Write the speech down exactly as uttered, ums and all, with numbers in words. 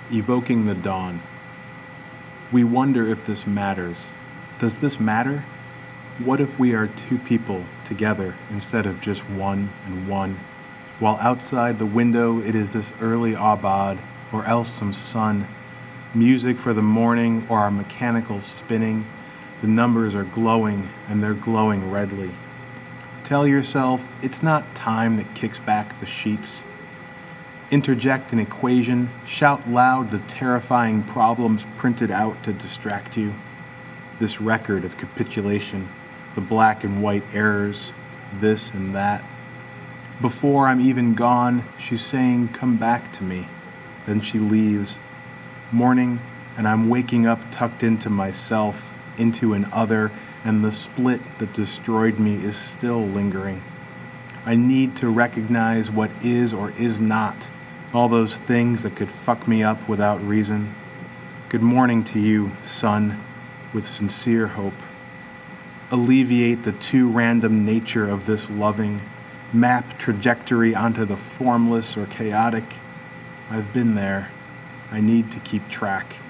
Evoking the dawn. We wonder if this matters. Does this matter? What if we are two people together instead of just one and one? While outside the window it is this early aubade, or else some sun, music for the morning, or our mechanical spinning. The numbers are glowing, and they're glowing redly. Tell yourself it's not time that kicks back the sheets. Interject an equation, shout loud the terrifying problems printed out to distract you. This record of capitulation, the black and white errors, this and that. Before I'm even gone, she's saying, come back to me. Then she leaves. Morning, and I'm waking up tucked into myself, into an other, and the split that destroyed me is still lingering. I need to recognize what is or is not, all those things that could fuck me up without reason. Good morning to you, sun, with sincere hope. Alleviate the too random nature of this loving, map trajectory onto the formless or chaotic. I've been there. I need to keep track.